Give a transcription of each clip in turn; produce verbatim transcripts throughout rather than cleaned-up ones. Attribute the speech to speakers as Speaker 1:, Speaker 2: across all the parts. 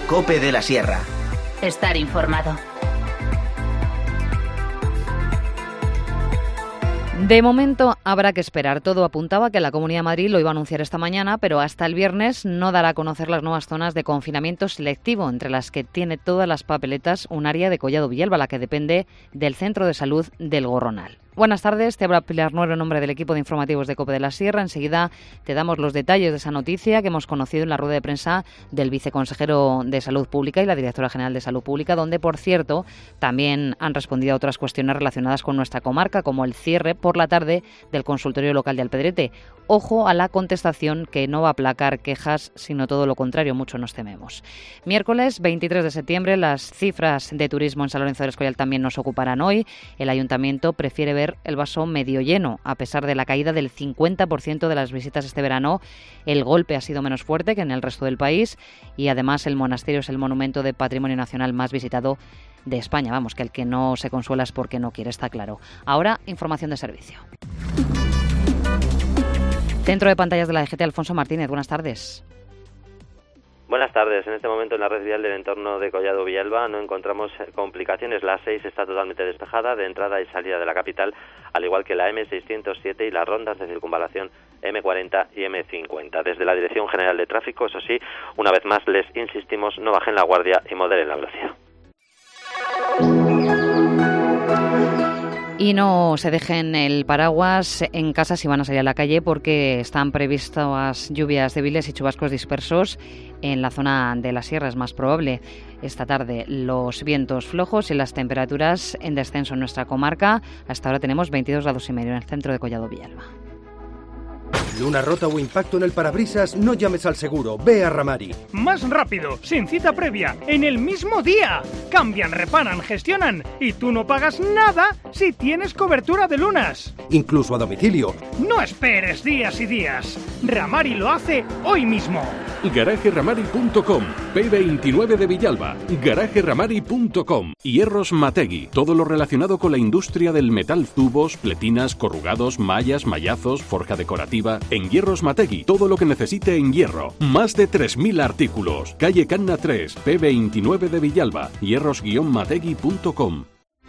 Speaker 1: COPE de la Sierra.
Speaker 2: Estar informado.
Speaker 3: De momento habrá que esperar. Todo apuntaba que la Comunidad de Madrid lo iba a anunciar esta mañana, pero hasta el viernes no dará a conocer las nuevas zonas de confinamiento selectivo, entre las que tiene todas las papeletas un área de Collado Villalba, la que depende del Centro de Salud del Gorronal. Buenas tardes, te habla Pilar Nuero en nombre del equipo de informativos de COPE de la Sierra. Enseguida te damos los detalles de esa noticia que hemos conocido en la rueda de prensa del viceconsejero de Salud Pública y la directora general de Salud Pública, donde, por cierto, también han respondido a otras cuestiones relacionadas con nuestra comarca, como el cierre por la tarde del consultorio local de Alpedrete. Ojo a la contestación, que no va a aplacar quejas, sino todo lo contrario, mucho nos tememos. Miércoles veintitrés de septiembre, las cifras de turismo en San Lorenzo del Escorial también nos ocuparán hoy. El ayuntamiento prefiere ver el vaso medio lleno. A pesar de la caída del cincuenta por ciento de las visitas este verano, el golpe ha sido menos fuerte que en el resto del país y además el monasterio es el monumento de patrimonio nacional más visitado de España. Vamos, que el que no se consuela es porque no quiere, está claro. Ahora, información de servicio. Centro de pantallas de la D G T, Alfonso Martínez, buenas tardes.
Speaker 4: Buenas tardes. En este momento en la red vial del entorno de Collado Villalba no encontramos complicaciones. La seis está totalmente despejada de entrada y salida de la capital, al igual que la eme seiscientos siete y las rondas de circunvalación eme cuarenta y eme cincuenta. Desde la Dirección General de Tráfico, eso sí, una vez más les insistimos, no bajen la guardia y moderen la velocidad.
Speaker 3: Y no se dejen el paraguas en casa si van a salir a la calle, porque están previstas lluvias débiles y chubascos dispersos en la zona de la sierra. Es más probable esta tarde los vientos flojos y las temperaturas en descenso en nuestra comarca. Hasta ahora tenemos veintidós grados y medio en el centro de Collado Villalba.
Speaker 5: ¿Luna rota o impacto en el parabrisas? No llames al seguro, ve a Ramari.
Speaker 6: Más rápido, sin cita previa, en el mismo día. Cambian, reparan, gestionan y tú no pagas nada si tienes cobertura de lunas.
Speaker 5: Incluso a domicilio.
Speaker 6: No esperes días y días. Ramari lo hace hoy mismo.
Speaker 7: Garaje Ramari punto com, P veintinueve de Villalba. Garaje Ramari punto com. Hierros Mategui, todo lo relacionado con la industria del metal: tubos, pletinas, corrugados, mallas, mallazos, forja decorativa. En Hierros Mategui, todo lo que necesite en hierro. Más de tres mil artículos. Calle Canna tres, P veintinueve de Villalba. hierros guion mategui punto com.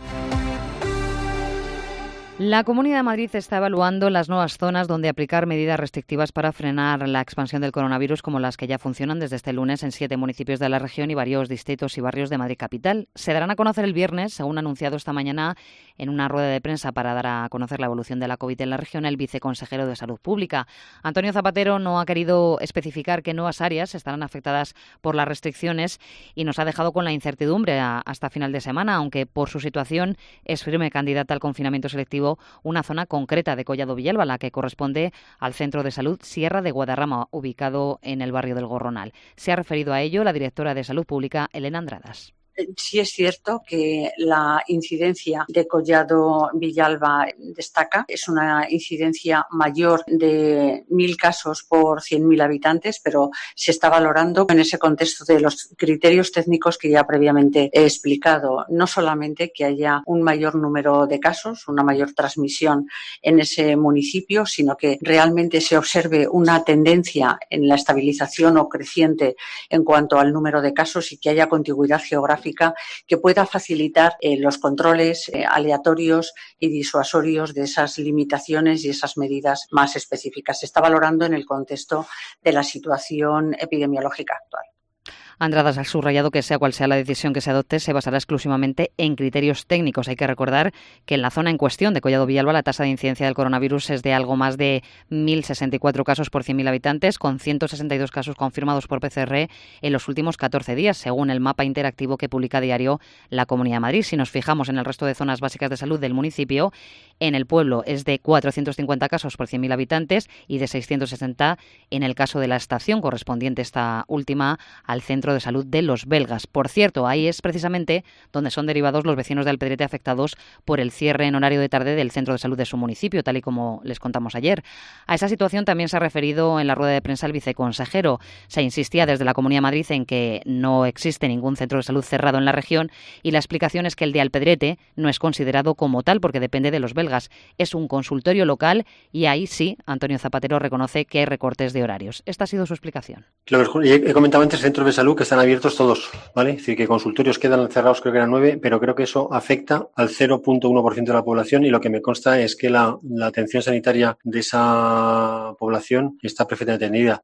Speaker 3: La Comunidad de Madrid está evaluando las nuevas zonas donde aplicar medidas restrictivas para frenar la expansión del coronavirus, como las que ya funcionan desde este lunes en siete municipios de la región y varios distritos y barrios de Madrid capital. Se darán a conocer el viernes, según ha anunciado esta mañana en una rueda de prensa para dar a conocer la evolución de la COVID en la región, el viceconsejero de Salud Pública. Antonio Zapatero no ha querido especificar qué nuevas áreas estarán afectadas por las restricciones y nos ha dejado con la incertidumbre hasta final de semana, aunque por su situación es firme candidata al confinamiento selectivo una zona concreta de Collado Villalba, la que corresponde al Centro de Salud Sierra de Guadarrama, ubicado en el barrio del Gorronal. Se ha referido a ello la directora de Salud Pública, Elena Andradas.
Speaker 8: Sí es cierto que la incidencia de Collado Villalba destaca. Es una incidencia mayor de mil casos por cien mil habitantes, pero se está valorando en ese contexto de los criterios técnicos que ya previamente he explicado. No solamente que haya un mayor número de casos, una mayor transmisión en ese municipio, sino que realmente se observe una tendencia en la estabilización o creciente en cuanto al número de casos y que haya contigüidad geográfica que pueda facilitar eh, los controles eh, aleatorios y disuasorios de esas limitaciones y esas medidas más específicas. Se está valorando en el contexto de la situación epidemiológica actual.
Speaker 3: Andradas ha subrayado que sea cual sea la decisión que se adopte, se basará exclusivamente en criterios técnicos. Hay que recordar que en la zona en cuestión de Collado Villalba la tasa de incidencia del coronavirus es de algo más de mil sesenta y cuatro casos por cien mil habitantes, con ciento sesenta y dos casos confirmados por P C R en los últimos catorce días, según el mapa interactivo que publica a diario la Comunidad de Madrid. Si nos fijamos en el resto de zonas básicas de salud del municipio, en el pueblo es de cuatrocientos cincuenta casos por cien mil habitantes y de seiscientos sesenta en el caso de la estación, correspondiente esta última al Centro de Salud de los Belgas. Por cierto, ahí es precisamente donde son derivados los vecinos de Alpedrete afectados por el cierre en horario de tarde del centro de salud de su municipio, tal y como les contamos ayer. A esa situación también se ha referido en la rueda de prensa el viceconsejero. Se insistía desde la Comunidad de Madrid en que no existe ningún centro de salud cerrado en la región y la explicación es que el de Alpedrete no es considerado como tal porque depende de los belgas. Es un consultorio local y ahí sí, Antonio Zapatero reconoce que hay recortes de horarios. Esta ha sido su explicación.
Speaker 9: Lo que he comentado antes, centros de salud
Speaker 1: que están abiertos todos, ¿vale? Es decir, que consultorios quedan cerrados, creo que eran nueve, pero creo que eso afecta al cero punto uno por ciento de la población y lo que me consta es que la, la atención sanitaria de esa población está perfectamente atendida.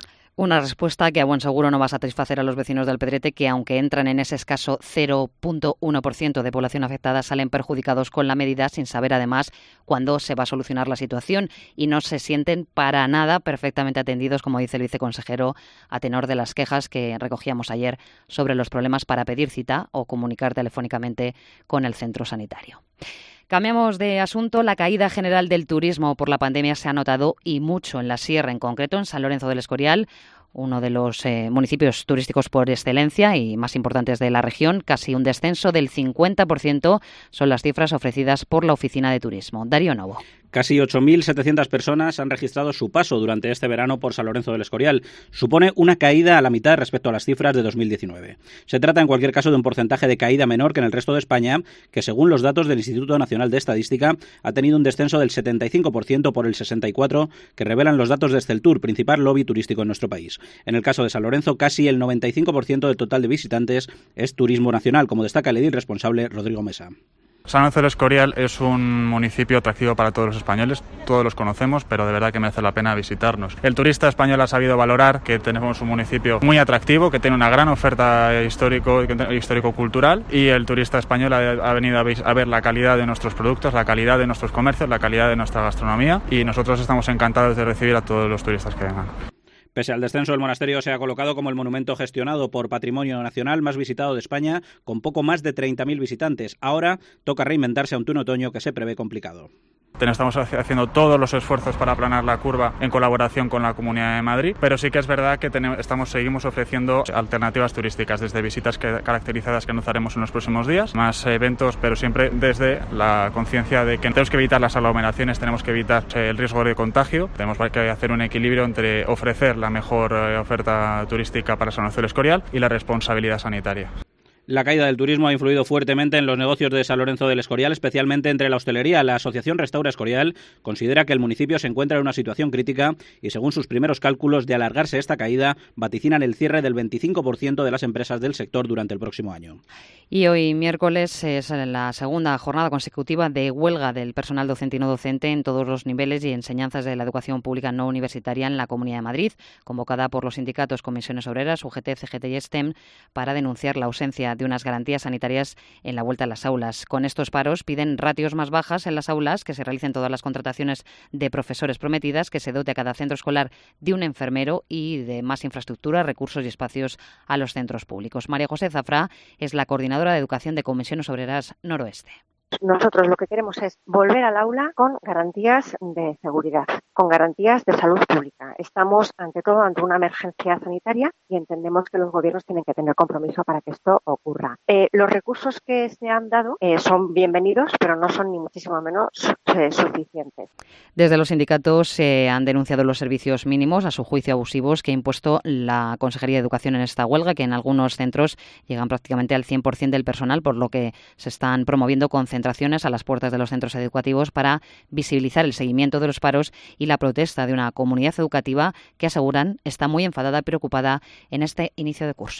Speaker 3: Una respuesta que a buen seguro no va a satisfacer a los vecinos del Pedrete, que aunque entran en ese escaso cero punto uno por ciento de población afectada, salen perjudicados con la medida sin saber además cuándo se va a solucionar la situación y no se sienten para nada perfectamente atendidos, como dice el viceconsejero, a tenor de las quejas que recogíamos ayer sobre los problemas para pedir cita o comunicar telefónicamente con el centro sanitario. Cambiamos de asunto. La caída general del turismo por la pandemia se ha notado y mucho en la Sierra, en concreto en San Lorenzo del Escorial, uno de los eh, municipios turísticos por excelencia y más importantes de la región. Casi un descenso del cincuenta por ciento son las cifras ofrecidas por la Oficina de Turismo. Darío Novo.
Speaker 9: Casi ocho mil setecientas personas han registrado su paso durante este verano por San Lorenzo del Escorial. Supone una caída a la mitad respecto a las cifras de dos mil diecinueve. Se trata, en cualquier caso, de un porcentaje de caída menor que en el resto de España, que según los datos del Instituto Nacional de Estadística ha tenido un descenso del setenta y cinco por ciento por el sesenta y cuatro por ciento que revelan los datos de Exceltur, principal lobby turístico en nuestro país. En el caso de San Lorenzo, casi el noventa y cinco por ciento del total de visitantes es turismo nacional, como destaca el edil responsable Rodrigo Mesa.
Speaker 10: San Lorenzo del Escorial es un municipio atractivo para todos los españoles, todos los conocemos, pero de verdad que merece la pena visitarnos. El turista español ha sabido valorar que tenemos un municipio muy atractivo, que tiene una gran oferta histórico, histórico-cultural, y el turista español ha, ha venido a ver la calidad de nuestros productos, la calidad de nuestros comercios, la calidad de nuestra gastronomía, y nosotros estamos encantados de recibir a todos los turistas que vengan.
Speaker 9: Pese al descenso, el monasterio se ha colocado como el monumento gestionado por Patrimonio Nacional más visitado de España, con poco más de treinta mil visitantes. Ahora toca reinventarse ante un otoño que se prevé complicado.
Speaker 10: Estamos haciendo todos los esfuerzos para aplanar la curva en colaboración con la Comunidad de Madrid, pero sí que es verdad que tenemos, estamos, seguimos ofreciendo alternativas turísticas, desde visitas que, caracterizadas que anunciaremos en los próximos días, más eventos, pero siempre desde la conciencia de que tenemos que evitar las aglomeraciones, tenemos que evitar el riesgo de contagio, tenemos que hacer un equilibrio entre ofrecer la mejor oferta turística para San Lorenzo del Escorial y la responsabilidad sanitaria.
Speaker 9: La caída del turismo ha influido fuertemente en los negocios de San Lorenzo del Escorial, especialmente entre la hostelería. La Asociación Restaura Escorial considera que el municipio se encuentra en una situación crítica y, según sus primeros cálculos, de alargarse esta caída, vaticinan el cierre del veinticinco por ciento de las empresas del sector durante el próximo año.
Speaker 3: Y hoy miércoles es la segunda jornada consecutiva de huelga del personal docente y no docente en todos los niveles y enseñanzas de la educación pública no universitaria en la Comunidad de Madrid, convocada por los sindicatos Comisiones Obreras, U G T, C G T y STEM, para denunciar la ausencia de unas garantías sanitarias en la vuelta a las aulas. Con estos paros piden ratios más bajas en las aulas, que se realicen todas las contrataciones de profesores prometidas, que se dote a cada centro escolar de un enfermero y de más infraestructura, recursos y espacios a los centros públicos. María José Zafra es la coordinadora de Educación de Comisiones Obreras Noroeste.
Speaker 11: Nosotros lo que queremos es volver al aula con garantías de seguridad, con garantías de salud pública. Estamos, ante todo, ante una emergencia sanitaria y entendemos que los gobiernos tienen que tener compromiso para que esto ocurra. Eh, los recursos que se han dado eh, son bienvenidos, pero no son ni muchísimo menos eh, suficientes.
Speaker 3: Desde los sindicatos se eh, han denunciado los servicios mínimos, a su juicio abusivos, que ha impuesto la Consejería de Educación en esta huelga, que en algunos centros llegan prácticamente al cien por ciento del personal, por lo que se están promoviendo concentraciones a las puertas de los centros educativos para visibilizar el seguimiento de los paros y la protesta de una comunidad educativa que, aseguran, está muy enfadada y preocupada en este inicio de curso.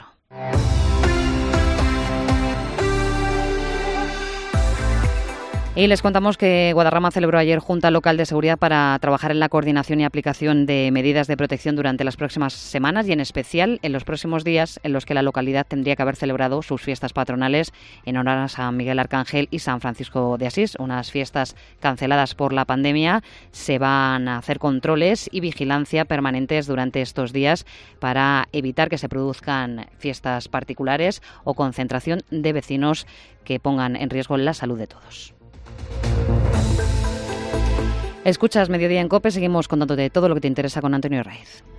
Speaker 3: Y les contamos que Guadarrama celebró ayer Junta Local de Seguridad para trabajar en la coordinación y aplicación de medidas de protección durante las próximas semanas y, en especial, en los próximos días en los que la localidad tendría que haber celebrado sus fiestas patronales en honor a San Miguel Arcángel y San Francisco de Asís, unas fiestas canceladas por la pandemia. Se van a hacer controles y vigilancia permanentes durante estos días para evitar que se produzcan fiestas particulares o concentración de vecinos que pongan en riesgo la salud de todos. Escuchas Mediodía en COPE, seguimos contándote todo lo que te interesa con Antonio Raiz.